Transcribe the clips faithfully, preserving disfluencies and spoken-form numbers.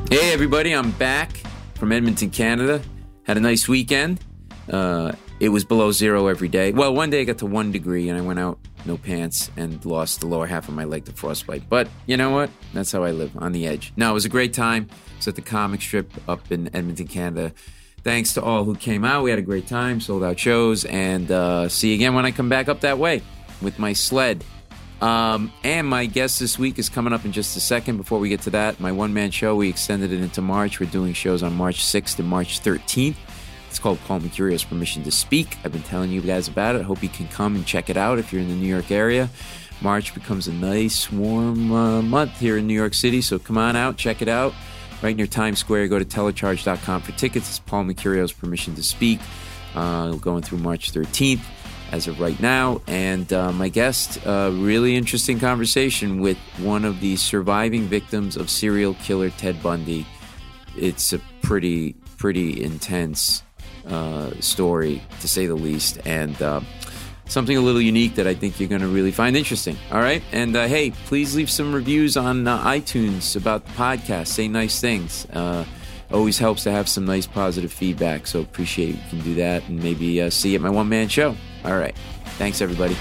Hey everybody, I'm back from Edmonton, Canada. Had a nice weekend. Uh, it was below zero every day. Well, one day I got to one degree and I went out, no pants, and lost the lower half of my leg to frostbite. But you know what? That's how I live, on the edge. No, it was a great time. It was at the comic strip up in Edmonton, Canada. Thanks to all who came out. We had a great time, sold out shows, and uh, see you again when I come back up that way with my sled. Um, and my guest this week is coming up in just a second. Before we get to that, my one-man show, we extended it into March. We're doing shows on March sixth and March thirteenth. It's called Paul Mercurio's Permission to Speak. I've been telling you guys about it. I hope you can come and check it out if you're in the New York area. March becomes a nice, warm uh, month here in New York City, so come on out, check it out. Right near Times Square, go to telecharge dot com for tickets. It's Paul Mercurio's Permission to Speak. Uh, going through March thirteenth. As of right now, and uh, my guest, a uh, really interesting conversation with one of the surviving victims of serial killer Ted Bundy. It's a pretty, pretty intense uh, story, to say the least, and uh, something a little unique that I think you're going to really find interesting. All right, and uh, hey, please leave some reviews on uh, iTunes about the podcast. Say nice things. Uh, always helps to have some nice positive feedback, so appreciate you can do that, and maybe uh, see you at my one-man show. All right. Thanks, everybody.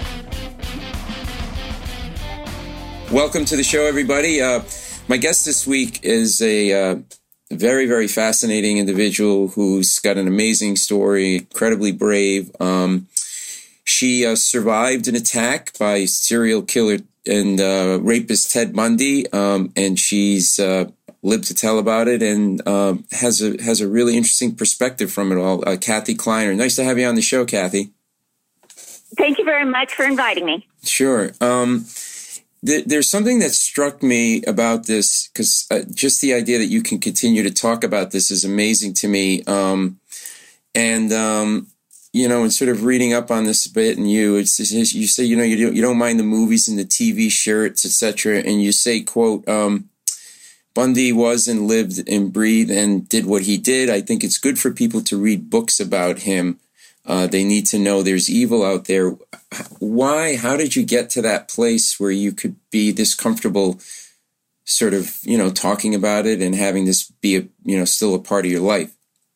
Welcome to the show, everybody. Uh, my guest this week is a uh, very, very fascinating individual who's got an amazing story, incredibly brave. Um, she uh, survived an attack by serial killer and uh, rapist Ted Bundy, um, and she's uh, lived to tell about it and uh, has a has a really interesting perspective from it all. Uh, Kathy Kleiner. Nice to have you on the show, Kathy. Thank you very much for inviting me. Sure. Um, th- there's something that struck me about this, because uh, just the idea that you can continue to talk about this is amazing to me. Um, and, um, you know, and sort of reading up on this a bit, and you, it's, it's, you say, you know, you don't, you don't mind the movies and the T V shirts, et cetera. And you say, quote, um, Bundy was and lived and breathed and did what he did. I think it's good for people to read books about him. Uh, they need to know there's evil out there. Why? How did you get to that place where you could be this comfortable sort of, you know, talking about it and having this be, a, you know, still a part of your life?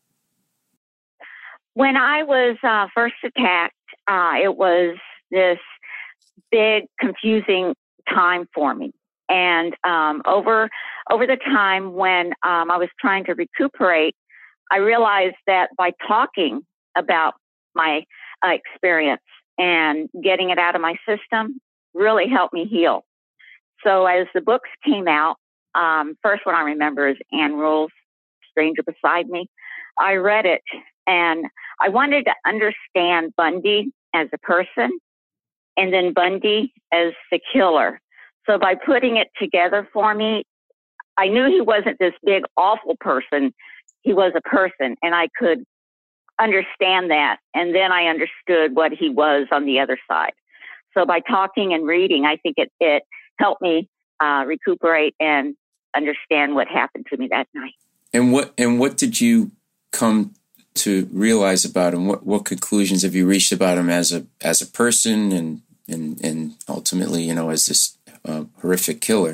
When I was uh, first attacked, uh, it was this big, confusing time for me. And um, over over the time when um, I was trying to recuperate, I realized that by talking about my uh, experience and getting it out of my system really helped me heal. So as the books came out, um, first one I remember is Ann Rule's Stranger Beside Me. I read it and I wanted to understand Bundy as a person and then Bundy as the killer. So by putting it together for me, I knew he wasn't this big, awful person. He was a person, and I could understand that. And then I understood what he was on the other side. So by talking and reading, I think it, it helped me uh, recuperate and understand what happened to me that night. And what and what did you come to realize about him? What what conclusions have you reached about him as a as a person and and and ultimately, you know, as this uh, horrific killer?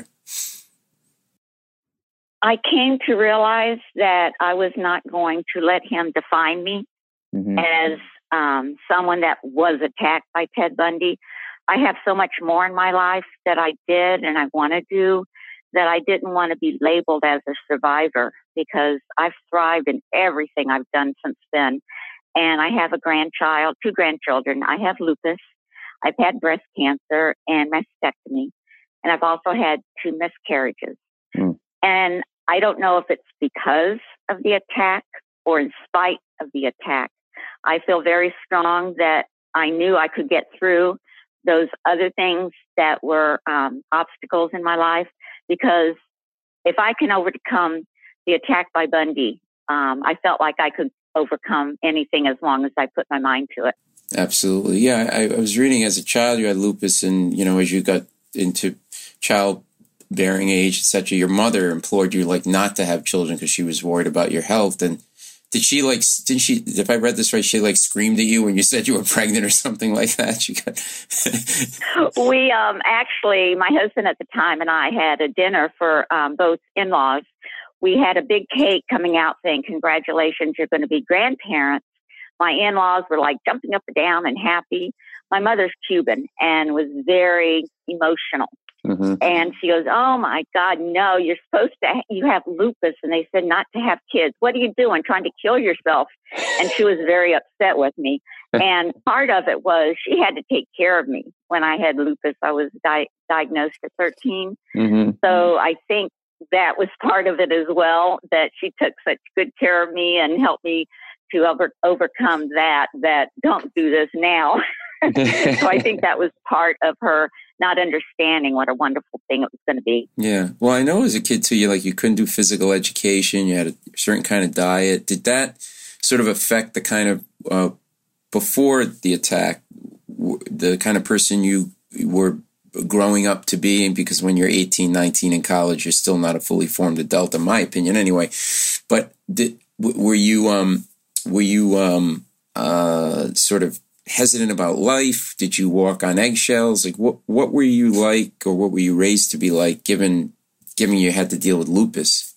I came to realize that I was not going to let him define me mm-hmm. as um, someone that was attacked by Ted Bundy. I have so much more in my life that I did and I want to do that I didn't want to be labeled as a survivor, because I've thrived in everything I've done since then. And I have a grandchild, two grandchildren. I have lupus. I've had breast cancer and mastectomy. And I've also had two miscarriages. Mm. And I don't know if it's because of the attack or in spite of the attack. I feel very strong that I knew I could get through those other things that were um, obstacles in my life, because if I can overcome the attack by Bundy, um, I felt like I could overcome anything as long as I put my mind to it. Absolutely. Yeah, I, I was reading as a child you had lupus, and, you know, as you got into childbearing age, et cetera, your mother implored you, like, not to have children because she was worried about your health. And did she, like, didn't she, if I read this right, she, like, screamed at you when you said you were pregnant or something like that? She got... we, um, actually, my husband at the time and I had a dinner for um, both in-laws we had a big cake coming out saying, congratulations, you're going to be grandparents. My in-laws were like jumping up and down and happy. My mother's Cuban and was very emotional. Mm-hmm. And she goes, oh my God, no, you're supposed to, ha- you have lupus. And they said not to have kids. What are you doing? Trying to kill yourself? And she was very upset with me. And part of it was she had to take care of me when I had lupus. I was di- diagnosed at thirteen. Mm-hmm. So I think that was part of it as well, that she took such good care of me and helped me to over- overcome that, that don't do this now. So I think that was part of her not understanding what a wonderful thing it was going to be. Yeah. Well, I know as a kid too, you like you couldn't do physical education. You had a certain kind of diet. Did that sort of affect the kind of uh, before the attack, w- the kind of person you were growing up to be? Because when you're eighteen, nineteen in college, you're still not a fully formed adult, in my opinion, anyway. But did, w- were you um, were you um, uh, sort of hesitant about life? Did you walk on eggshells? Like what, what were you like, or what were you raised to be like, given, given you had to deal with lupus?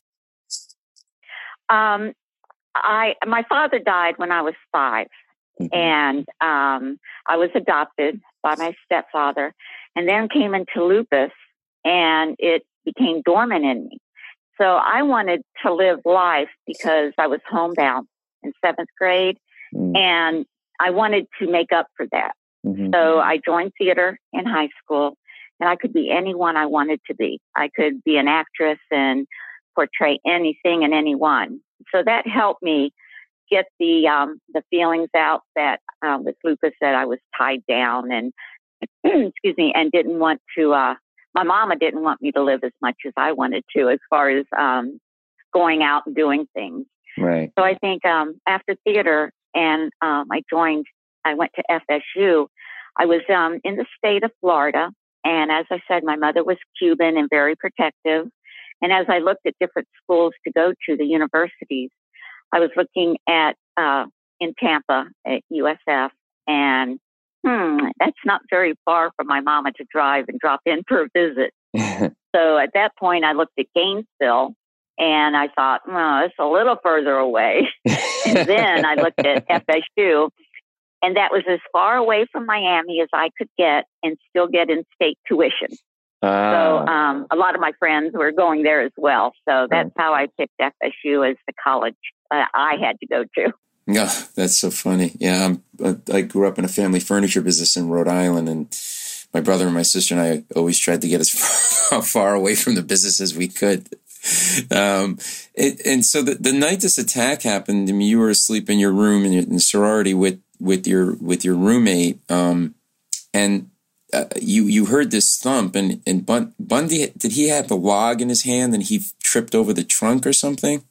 Um, I, my father died when I was five, mm-hmm. and, um, I was adopted by my stepfather, and then came into lupus, and it became dormant in me. So I wanted to live life because I was homebound in seventh grade, mm-hmm. and I wanted to make up for that. Mm-hmm. So I joined theater in high school, and I could be anyone I wanted to be. I could be an actress and portray anything and anyone. So that helped me get the um, the feelings out that uh, with lupus, that I was tied down and excuse me, and didn't want to. Uh, my mama didn't want me to live as much as I wanted to, as far as um, going out and doing things. Right. So I think um, after theater, and um, I joined, I went to F S U. I was um, in the state of Florida. And as I said, my mother was Cuban and very protective. And as I looked at different schools to go to, the universities, I was looking at, uh, in Tampa at U S F. And, hmm, that's not very far from my mama to drive and drop in for a visit. So at that point, I looked at Gainesville. And I thought, well, it's a little further away. And then I looked at F S U, and that was as far away from Miami as I could get and still get in-state tuition. Uh, so um, a lot of my friends were going there as well. So that's how I picked F S U as the college uh, I had to go to. Yeah, that's so funny. Yeah, I'm, I grew up in a family furniture business in Rhode Island, and my brother and my sister and I always tried to get as far, far away from the business as we could. Um, it, and so the, the night this attack happened, I mean, you were asleep in your room in, your, in sorority with, with your, with your roommate. Um, and, uh, you, you heard this thump, and, and Bun- Bundy, did he have the log in his hand and he tripped over the trunk or something?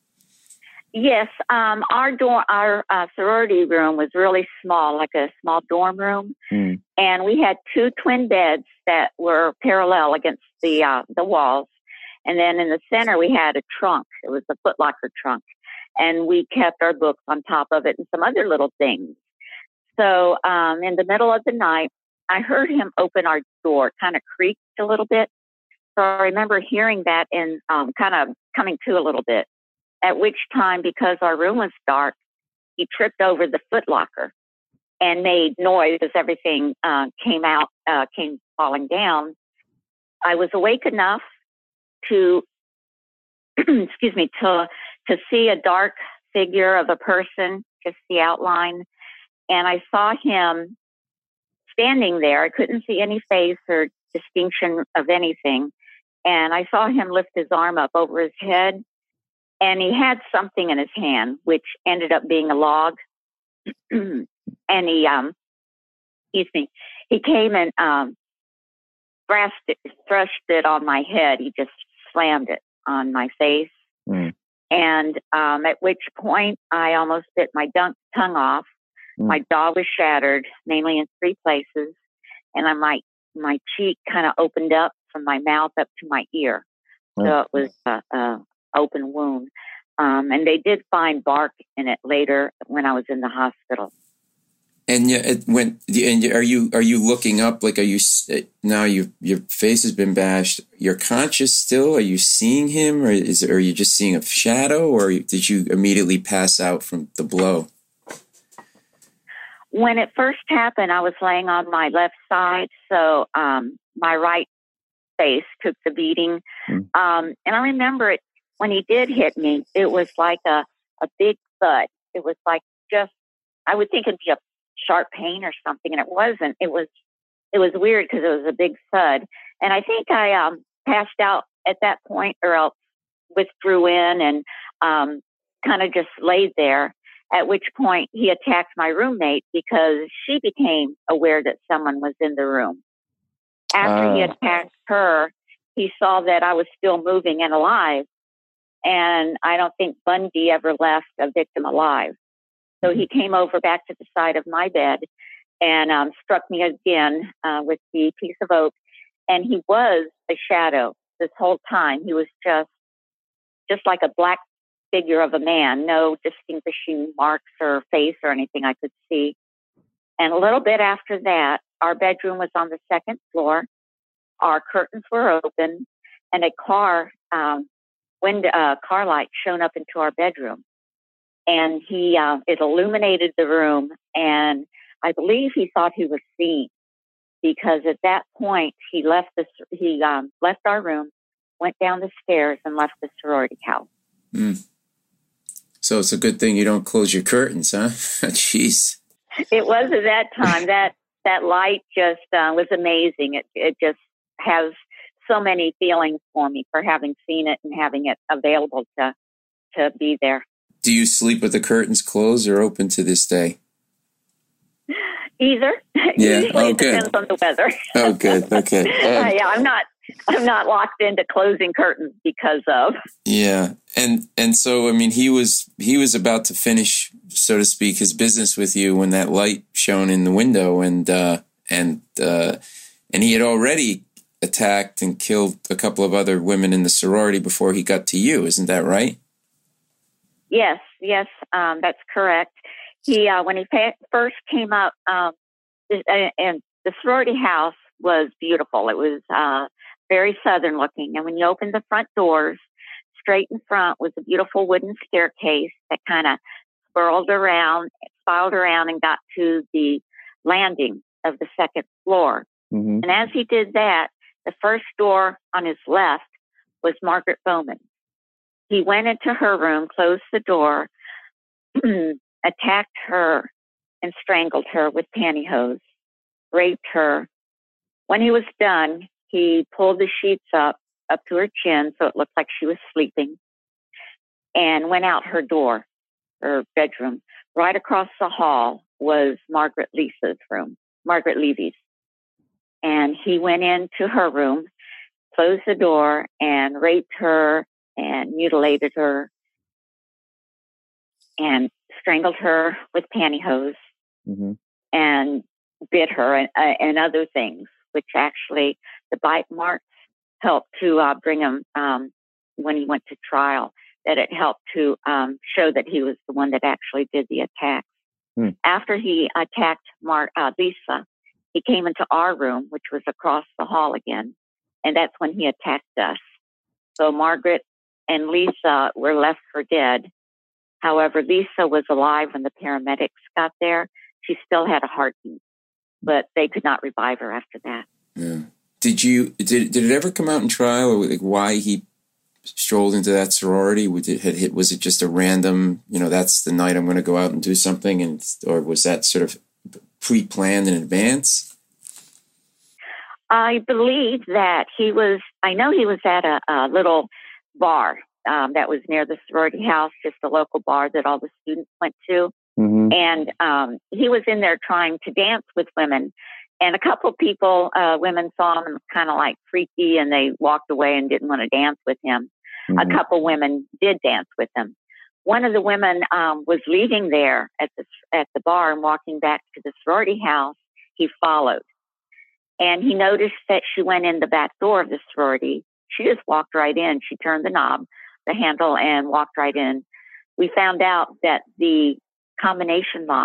Yes. Um, our dorm, our uh, sorority room was really small, like a small dorm room. Mm. And we had two twin beds that were parallel against the, uh, the walls. And then in the center, we had a trunk. It was a Foot Locker trunk. And we kept our books on top of it and some other little things. So um, in the middle of the night, I heard him open our door, kind of creaked a little bit. So I remember hearing that and um, kind of coming to a little bit. At which time, because our room was dark, he tripped over the Foot Locker and made noise as everything uh, came out, uh, came falling down. I was awake enough to, excuse me, to, to see a dark figure of a person, just the outline. And I saw him standing there. I couldn't see any face or distinction of anything. And I saw him lift his arm up over his head, and he had something in his hand, which ended up being a log. And he, um, excuse me, he came and, um, thrust it, thrust it on my head. He just slammed it on my face. Mm. And um, at which point I almost bit my dun- tongue off. Mm. My jaw was shattered, mainly in three places. And I, my, my cheek kind of opened up from my mouth up to my ear. Mm. So it was a, a open wound. Um, and they did find bark in it later when I was in the hospital. And yeah, it went. And are you are you looking up? Like, are you now? You your face has been bashed. You're conscious still. Are you seeing him, or is are you just seeing a shadow, or did you immediately pass out from the blow? When it first happened, I was laying on my left side, so um, my right face took the beating. Mm. Um, and I remember it when he did hit me. It was like a a big thud. It was like just I would think it'd be a sharp pain or something, and it wasn't. It was it was weird because it was a big thud, and I think I um, passed out at that point, or else withdrew in and um, kind of just laid there. At which point he attacked my roommate because she became aware that someone was in the room. After uh. he attacked her, he saw that I was still moving and alive, and I don't think Bundy ever left a victim alive. So he came over back to the side of my bed and um, struck me again uh, with the piece of oak. And he was a shadow this whole time. He was just, just like a black figure of a man, no distinguishing marks or face or anything I could see. And a little bit after that, our bedroom was on the second floor. Our curtains were open, and a car, um, window, uh, car light shone up into our bedroom. And he, uh, it illuminated the room, and I believe he thought he was seen, because at that point he left the he um, left our room, went down the stairs, and left the sorority house. Mm. So it's a good thing you don't close your curtains, huh? Jeez. It was at that time. that that light just uh, was amazing. It it just has so many feelings for me for having seen it and having it available to to be there. Do you sleep with the curtains closed or open to this day? Either. Yeah. Usually Oh, it good. depends on the weather. Oh, good. Okay. Um, uh, yeah, I'm not. I'm not locked into closing curtains because of. Yeah, and and so I mean, he was he was about to finish, so to speak, his business with you when that light shone in the window, and uh, and uh, and he had already attacked and killed a couple of other women in the sorority before he got to you. Isn't that right? Yes, yes, um, that's correct. He, uh, when he fa- first came up, um, and the sorority house was beautiful. It was uh, very southern looking. And when you opened the front doors, straight in front was a beautiful wooden staircase that kind of spiraled around, spiraled around and got to the landing of the second floor. Mm-hmm. And as he did that, the first door on his left was Margaret Bowman. He went into her room, closed the door, attacked her, and strangled her with pantyhose, raped her. When he was done, he pulled the sheets up, up to her chin so it looked like she was sleeping, and went out her door, her bedroom. Right across the hall was Margaret Lisa's room, Margaret Levy's. And he went into her room, closed the door, and raped her and mutilated her and strangled her with pantyhose, mm-hmm. and bit her and, uh, and other things, which actually the bite marks helped to uh, bring him, um, when he went to trial, that it helped to um, show that he was the one that actually did the attack. Mm. After he attacked Mar- uh, Lisa, he came into our room, which was across the hall again, and that's when he attacked us. So Margaret and Lisa were left for dead. However, Lisa was alive when the paramedics got there. She still had a heartbeat, but they could not revive her after that. Yeah. Did you did did it ever come out in trial, or like why he strolled into that sorority? Was it had hit? Was it just a random? You know, that's the night I'm going to go out and do something, and or was that sort of pre-planned in advance? I believe that he was. I know he was at a, a little bar um, that was near the sorority house, just a local bar that all the students went to. Mm-hmm. And um, he was in there trying to dance with women. And a couple people, uh, women saw him kind of like freaky, and they walked away and didn't want to dance with him. Mm-hmm. A couple women did dance with him. One of the women um, was leaving there at the at the bar and walking back to the sorority house. He followed. And he noticed that she went in the back door of the sorority. She just walked right in. She turned the knob, the handle, and walked right in. We found out that the combination lock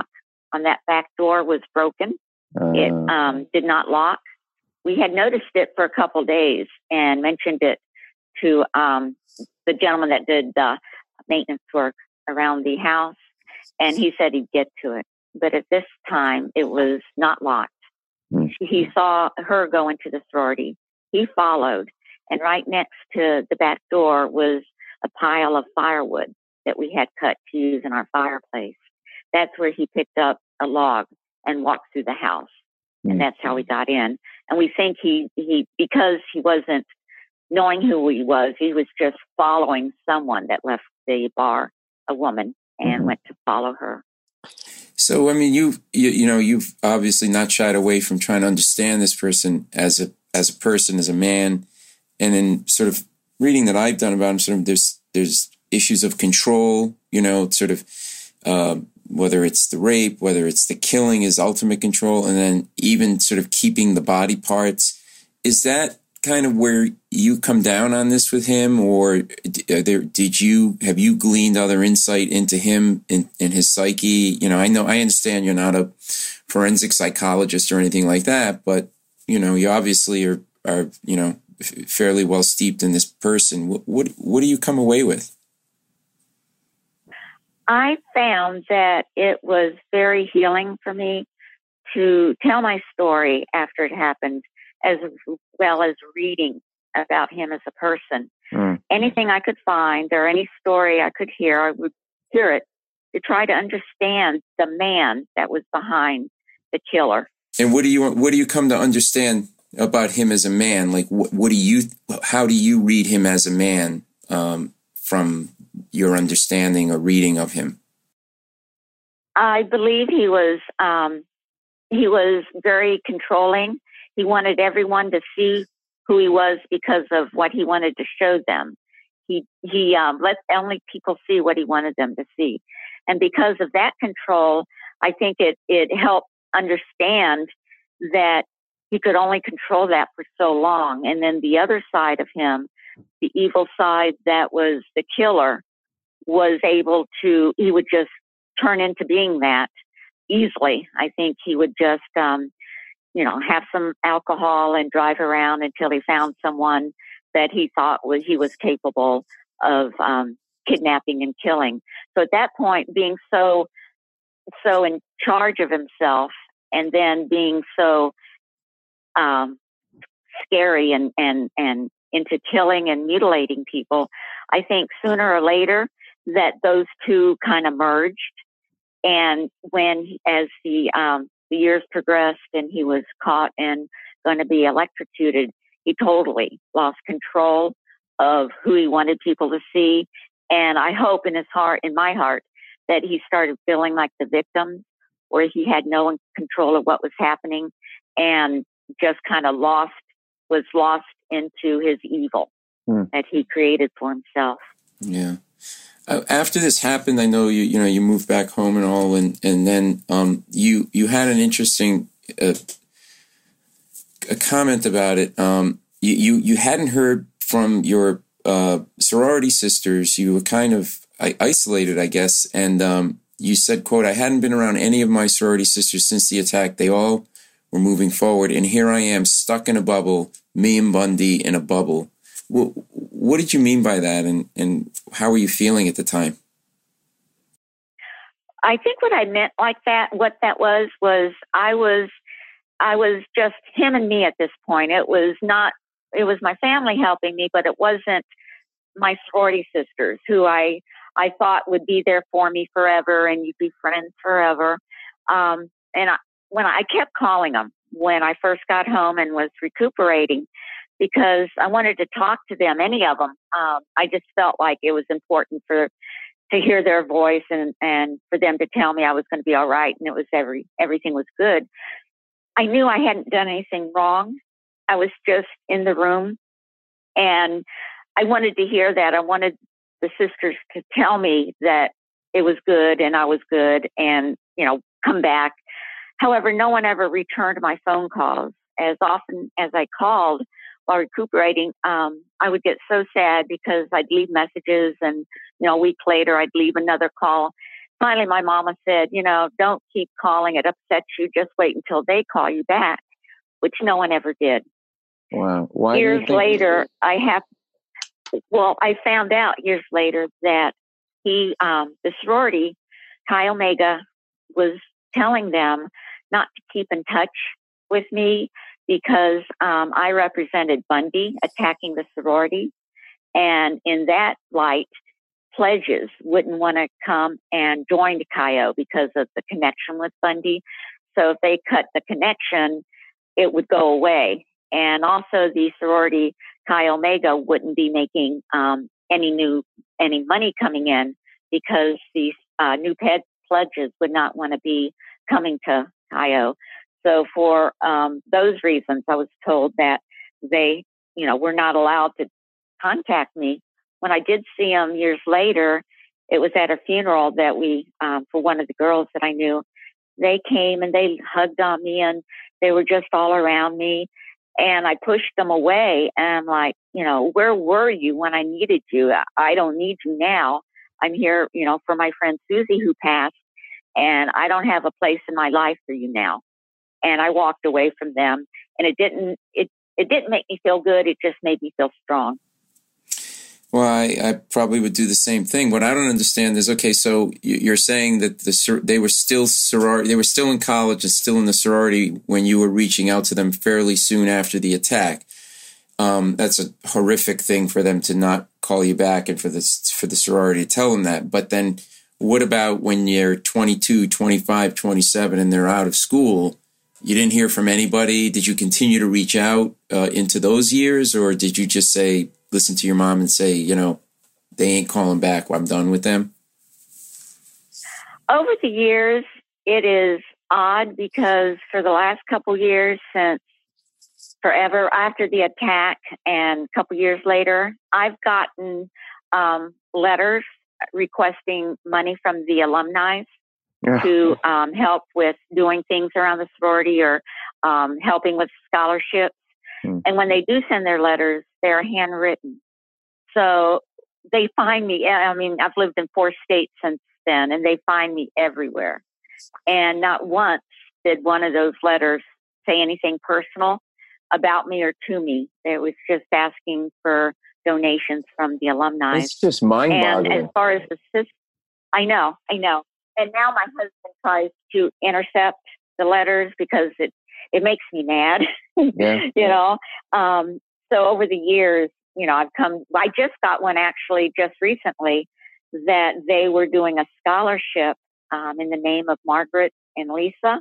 on that back door was broken. Uh, It um, did not lock. We had noticed it for a couple days and mentioned it to um, the gentleman that did the maintenance work around the house, and he said he'd get to it. But at this time, it was not locked. Mm. He saw her go into the sorority. He followed, and right next to the back door was a pile of firewood that we had cut to use in our fireplace. That's where he picked up a log and walked through the house. And that's how we got in. And we think he, he, because he wasn't knowing who he was, he was just following someone that left the bar, a woman, and Mm-hmm. went to follow her. So, I mean, you, you, you know, you've obviously not shied away from trying to understand this person as a, as a person, as a man. And in sort of reading that I've done about him, sort of there's, there's issues of control, you know, sort of, uh, whether it's the rape, whether it's the killing is ultimate control, and then even sort of keeping the body parts. Is that kind of where you come down on this with him, or there, did you, have you gleaned other insight into him and, and his psyche? You know, I know, I understand you're not a forensic psychologist or anything like that, but, you know, you obviously are, are, you know, fairly well steeped in this person. What, what, what do you come away with? I found that it was very healing for me to tell my story after it happened, as well as reading about him as a person. Mm. Anything I could find or any story I could hear, I would hear it to try to understand the man that was behind the killer. And what do you what do you come to understand about him as a man? Like, what, what do you, how do you read him as a man um, from your understanding or reading of him? I believe he was um, he was very controlling. He wanted everyone to see who he was because of what he wanted to show them. He he um, let only people see what he wanted them to see, and because of that control, I think it it helped understand that he could only control that for so long. And then the other side of him, the evil side that was the killer, was able to, he would just turn into being that easily. I think he would just, um, you know, have some alcohol and drive around until he found someone that he thought was, he was capable of um, kidnapping and killing. So at that point, being so, so in charge of himself, and then being so um, scary and, and, and into killing and mutilating people, I think sooner or later that those two kind of merged. And when, as the, um, the years progressed and he was caught and going to be electrocuted, he totally lost control of who he wanted people to see. And I hope in his heart, in my heart, that he started feeling like the victim, where he had no control of what was happening and just kind of lost, was lost into his evil hmm. that he created for himself. Yeah. Uh, after this happened, I know you, you know, you moved back home and all, and, and then um, you, you had an interesting uh, a comment about it. Um, you, you, you hadn't heard from your uh, sorority sisters. You were kind of isolated, I guess, and um, you said, quote, "I hadn't been around any of my sorority sisters since the attack. They all were moving forward, and here I am stuck in a bubble, me and Bundy in a bubble." What, what did you mean by that, and, and how were you feeling at the time? I think what I meant like that, what that was, was I was, I was just him and me at this point. It was not, it was my family helping me, but it wasn't my sorority sisters who I, I thought would be there for me forever and you'd be friends forever. Um, and I, when I, I kept calling them when I first got home and was recuperating, because I wanted to talk to them, any of them. Um, I just felt like it was important for to hear their voice and, and for them to tell me I was going to be all right and it was every everything was good. I knew I hadn't done anything wrong. I was just in the room, and I wanted to hear that. I wanted the sisters to tell me that it was good and I was good and, you know, come back. However, no one ever returned my phone calls. As often as I called while recuperating, um, I would get so sad because I'd leave messages and, you know, a week later I'd leave another call finally my mama said, you know, don't keep calling. It upsets you. Just wait until they call you back, which no one ever did. Wow. Why years do you think- later, I have, well, I found out years later that he, um, the sorority, Chi Omega, was telling them not to keep in touch with me because um, I represented Bundy attacking the sorority. And in that light, pledges wouldn't want to come and join the Chi O because of the connection with Bundy. So if they cut the connection, it would go away. And also the sorority Chi Omega wouldn't be making um, any new, any money coming in because these uh, new ped pledges would not want to be coming to Chi O. So for um, those reasons, I was told that they, you know, were not allowed to contact me. When I did see them years later, it was at a funeral that we, um, for one of the girls that I knew, they came and they hugged on me and they were just all around me. And I pushed them away and I'm like, you know, where were you when I needed you? I don't need you now. I'm here, you know, for my friend Susie who passed, and I don't have a place in my life for you now. And I walked away from them, and it didn't, it, it didn't make me feel good. It just made me feel strong. Well, I, I probably would do the same thing. What I don't understand is, okay, so you're saying that the they were still sorority, they were still in college and still in the sorority when you were reaching out to them fairly soon after the attack. Um, that's a horrific thing for them to not call you back and for this for the sorority to tell them that. But then what about when you're twenty-two, twenty-five, twenty-seven and they're out of school? You didn't hear from anybody. Did you continue to reach out uh, into those years, or did you just say, listen to your mom and say, you know, they ain't calling back, well, I'm done with them? Over the years, it is odd because for the last couple years, since forever after the attack and a couple years later, I've gotten um, letters requesting money from the alumni Yeah. to um, help with doing things around the sorority or um, helping with scholarships. Hmm. And when they do send their letters, they're handwritten. So they find me. I mean, I've lived in four states since then, and they find me everywhere. And not once did one of those letters say anything personal about me or to me. It was just asking for donations from the alumni. It's just And mind-boggling. as far as the system, I know, I know. And now my husband tries to intercept the letters because it, it makes me mad, Yeah. you know. Um, so over the years, you know, I've come, I just got one actually just recently that they were doing a scholarship um, in the name of Margaret and Lisa.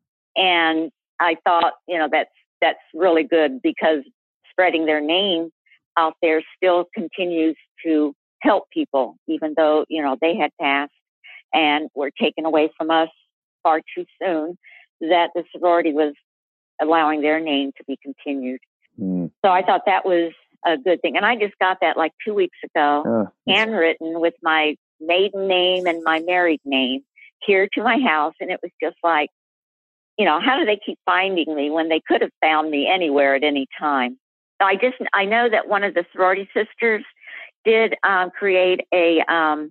And I thought, you know, that's, that's really good because spreading their name out there still continues to help people, even though, you know, they had passed and were taken away from us far too soon, that the sorority was allowing their name to be continued. Mm. So I thought that was a good thing. And I just got that like two weeks ago, Oh, handwritten with my maiden name and my married name here to my house. And it was just like, you know, how do they keep finding me when they could have found me anywhere at any time? I just, I know that one of the sorority sisters did um, create a, um,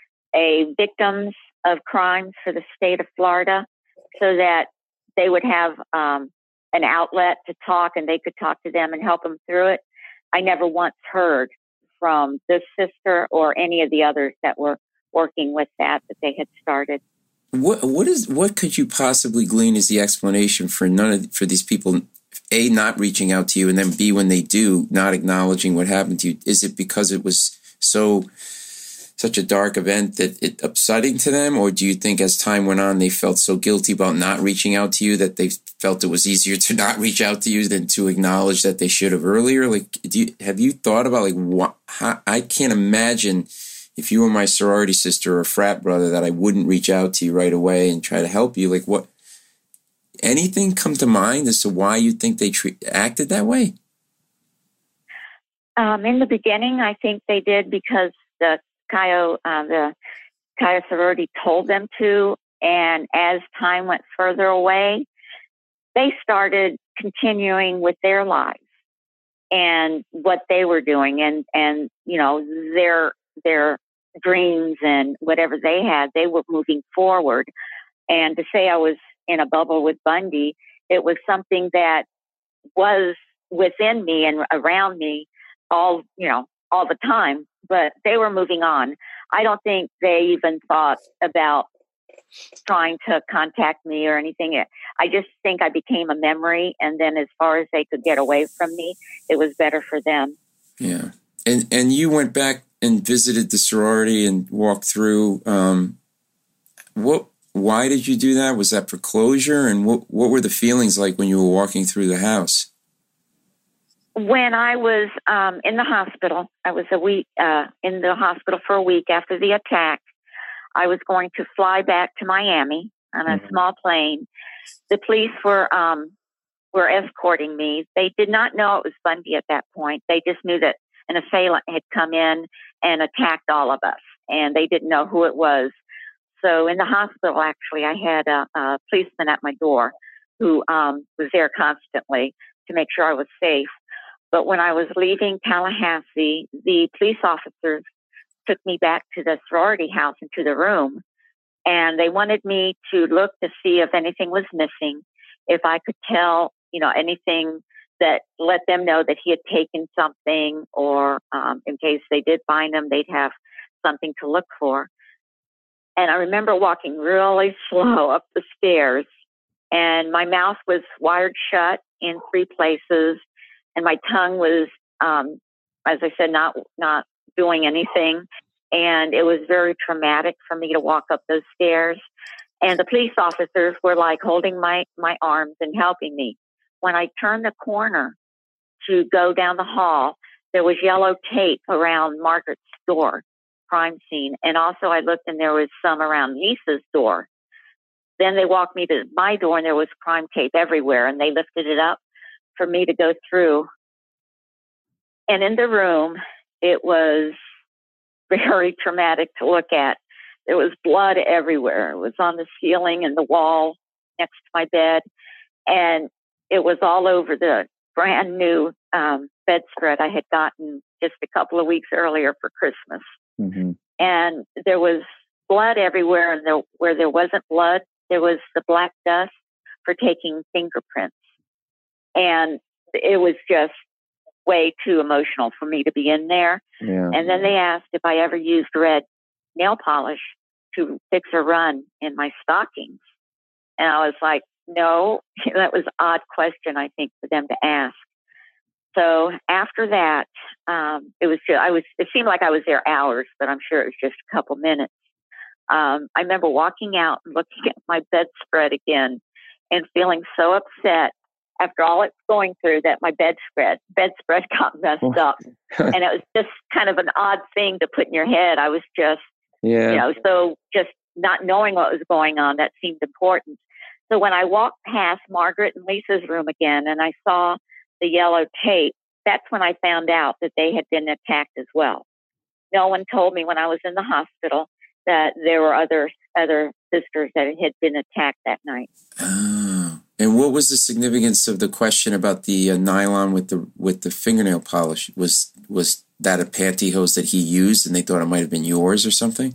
a victims of crimes for the state of Florida so that they would have um, an outlet to talk and they could talk to them and help them through it. I never once heard from this sister or any of the others that were working with that, that they had started. What what is what could you possibly glean as the explanation for none of for these people, A, not reaching out to you, and then B, when they do, not acknowledging what happened to you? Is it because it was so such a dark event that it upsetting to them, or do you think as time went on they felt so guilty about not reaching out to you that they felt it was easier to not reach out to you than to acknowledge that they should have earlier? Like, do you, have you thought about like what? How, I can't imagine if you were my sorority sister or frat brother that I wouldn't reach out to you right away and try to help you. Like, what? Anything come to mind as to why you think they tre- acted that way? Um, in the beginning, I think they did because the Chi O, uh, the Chi O sorority told them to. And as time went further away, they started continuing with their lives and what they were doing, and and you know their their dreams and whatever they had, they were moving forward. And to say I was in a bubble with Bundy, it was something that was within me and around me all, you know, all the time, but they were moving on. I don't think they even thought about trying to contact me or anything. I just think I became a memory. And then as far as they could get away from me, it was better for them. Yeah. And, and you went back and visited the sorority and walked through, um, what, why did you do that? Was that for closure? And what, what were the feelings like when you were walking through the house? When I was um, in the hospital, I was a week uh, in the hospital for a week after the attack. I was going to fly back to Miami on a mm-hmm. small plane. The police were um, were escorting me. They did not know it was Bundy at that point. They just knew that an assailant had come in and attacked all of us, and they didn't know who it was. So in the hospital, actually, I had a, a policeman at my door who um, was there constantly to make sure I was safe. But when I was leaving Tallahassee, the police officers took me back to the sorority house into the room, and they wanted me to look to see if anything was missing, if I could tell, you know, anything that let them know that he had taken something, or um, in case they did find him, they'd have something to look for. And I remember walking really slow up the stairs, and my mouth was wired shut in three places, and my tongue was, um, as I said, not not doing anything. And it was very traumatic for me to walk up those stairs. And the police officers were like holding my, my arms and helping me. When I turned the corner to go down the hall, there was yellow tape around Margaret's door, crime scene. And also I looked and there was some around Lisa's door. Then they walked me to my door and there was crime tape everywhere, and they lifted it up for me to go through. And in the room, it was very traumatic to look at. There was blood everywhere. It was on the ceiling and the wall next to my bed. And it was all over the brand new um, bedspread I had gotten just a couple of weeks earlier for Christmas. Mm-hmm. And there was blood everywhere. And there, where there wasn't blood, there was the black dust for taking fingerprints. And it was just way too emotional for me to be in there. Yeah. And then they asked if I ever used red nail polish to fix a run in my stockings. And I was like, no. That was an odd question, I think, for them to ask. So after that, um, it was just, I was, it seemed like I was there hours, but I'm sure it was just a couple minutes. Um, I remember walking out and looking at my bedspread again and feeling so upset after all it's going through that my bedspread bedspread got messed up. And it was just kind of an odd thing to put in your head. I was just, yeah. you know, so just not knowing what was going on, that seemed important. So when I walked past Margaret and Lisa's room again and I saw the yellow tape, that's when I found out that they had been attacked as well. No one told me when I was in the hospital that there were other other sisters that had been attacked that night. Oh. And what was the significance of the question about the uh, nylon with the with the fingernail polish? Was was that a pantyhose that he used, and they thought it might have been yours or something?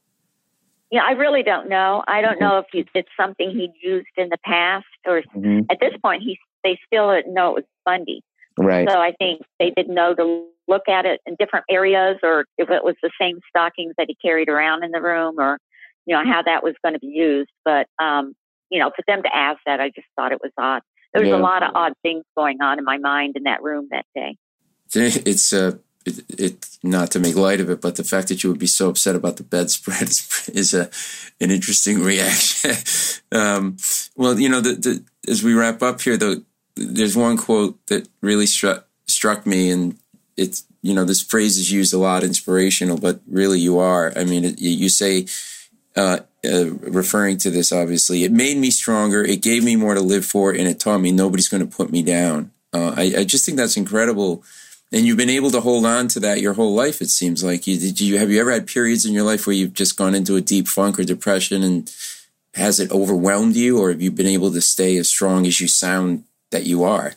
Yeah, I really don't know. I don't know if he, it's something he'd used in the past, or mm-hmm. at this point, he they still didn't know it was Bundy. Right. So I think they didn't know to look at it in different areas, or if it was the same stockings that he carried around in the room, or you know how that was going to be used. But um, you know, for them to ask that, I just thought it was odd. There was yeah. a lot of odd things going on in my mind in that room that day. It's uh, it, it not to make light of it, but the fact that you would be so upset about the bedspread is, is a an interesting reaction. um, well, you know, the, the, as we wrap up here, the, there's one quote that really struck struck me, and it's, you know, this phrase is used a lot, inspirational, but really you are. I mean, it, you say. Uh, uh, referring to this, obviously, it made me stronger. It gave me more to live for, and it taught me nobody's going to put me down. Uh, I, I just think that's incredible, and you've been able to hold on to that your whole life. It seems like you did. You have you ever had periods in your life where you've just gone into a deep funk or depression, and has it overwhelmed you, or have you been able to stay as strong as you sound that you are?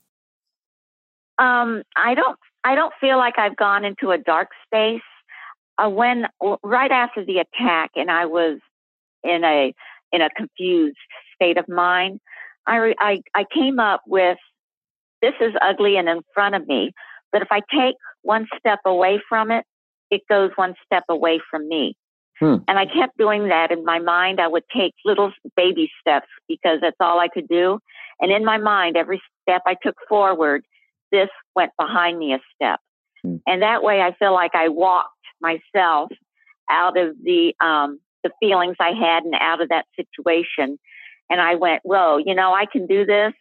Um, I don't. I don't feel like I've gone into a dark space. uh, when right after the attack, and I was in a in a confused state of mind, I re, I, I came up with, this is ugly and in front of me, but if I take one step away from it, it goes one step away from me. Hmm. And I kept doing that in my mind. I would take little baby steps because that's all I could do. And in my mind, every step I took forward, this went behind me a step. Hmm. And that way I feel like I walked myself out of the, um, the feelings I had and out of that situation. And I went, whoa, you know, I can do this.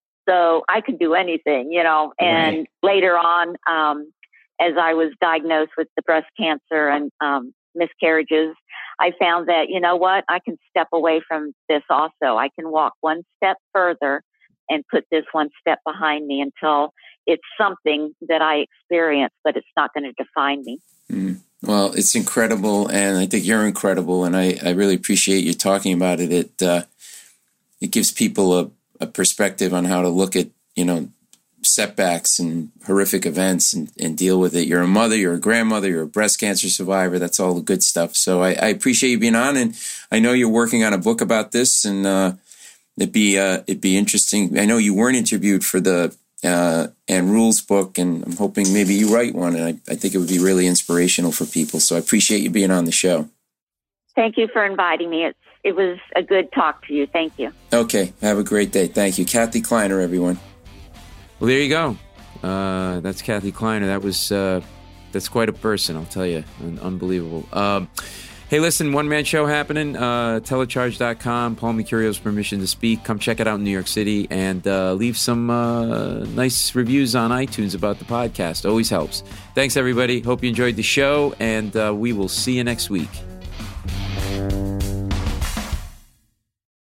So I could do anything, you know. And right. later on, um, as I was diagnosed with the breast cancer and um, miscarriages, I found that, you know what, I can step away from this also. I can walk one step further and put this one step behind me until it's something that I experience, but it's not going to define me. Mm. Well, it's incredible, and I think you're incredible, and I, I really appreciate you talking about it. It uh, it gives people a, a perspective on how to look at, you know, setbacks and horrific events and, and deal with it. You're a mother, you're a grandmother, you're a breast cancer survivor. That's all the good stuff. So I, I appreciate you being on, and I know you're working on a book about this, and uh, it'd be uh, it'd be interesting. I know you weren't interviewed for the uh, Ann Rule's book, and I'm hoping maybe you write one, and I, I think it would be really inspirational for people. So I appreciate you being on the show. Thank you for inviting me. It's, it was a good talk to you. Thank you. Okay. Have a great day. Thank you. Kathy Kleiner, everyone. Well, there you go. Uh, that's Kathy Kleiner. That was, uh, that's quite a person, I'll tell you. Unbelievable. Um, hey, listen, one-man show happening. Uh, telecharge dot com, Paul Mercurio's Permission to Speak. Come check it out in New York City, and uh, leave some uh, nice reviews on iTunes about the podcast. Always helps. Thanks, everybody. Hope you enjoyed the show, and uh, we will see you next week.